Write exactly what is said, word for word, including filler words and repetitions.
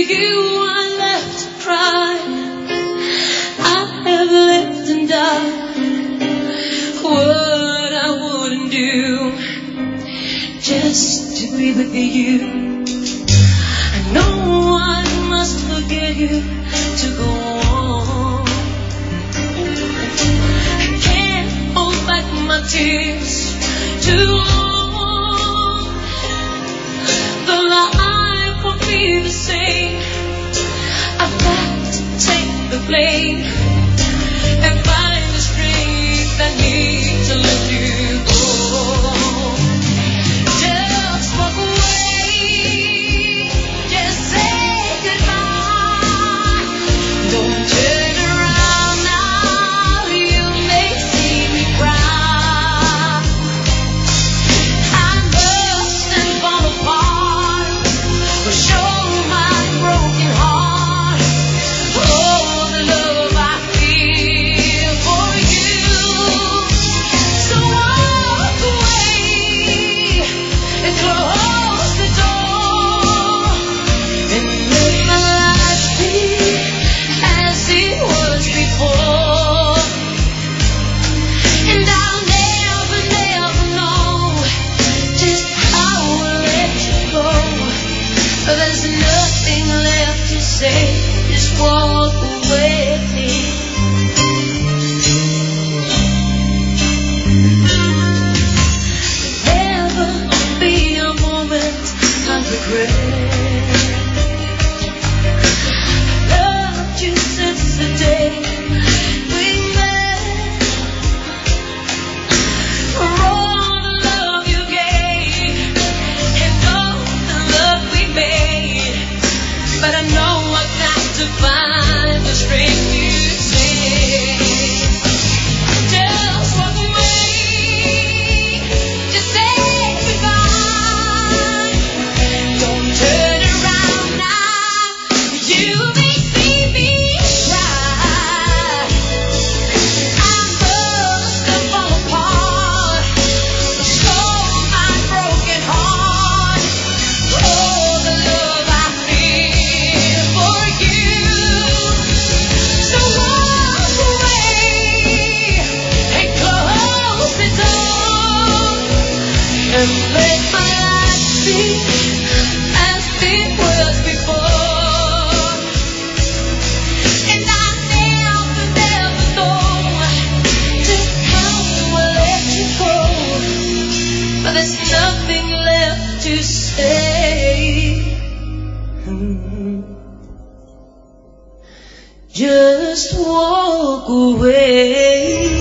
you I left to cry. I have lived and died. What I wouldn't do just to be with you. I know I must forget you to go on. I can't hold back my tears too long. The life won't be the same. I've got to take the blame and find the strength I need to let you go. Just walk away, just say goodbye. Don't turn around now, you may see me cry. I must and fall apart, but show my broken heart. Oh, the love I feel for you. So walk away and close the door and let my life be as it was before. And I'll never, never know just how I let you go. There's nothing left to say, just walk away. Never be a moment I regret. Loved you since the day we met. For all the love you gave and all the love we made, but I know I've got to find the strength you take. Just walk away, just say goodbye. Don't turn around now, you may see me cry. I must have fall apart, show my broken heart. Oh, the love I feel for you. So walk away and close the door and let my life be as it was before. And I never, never know just how I let you go, but there's nothing left to say. Just walk away.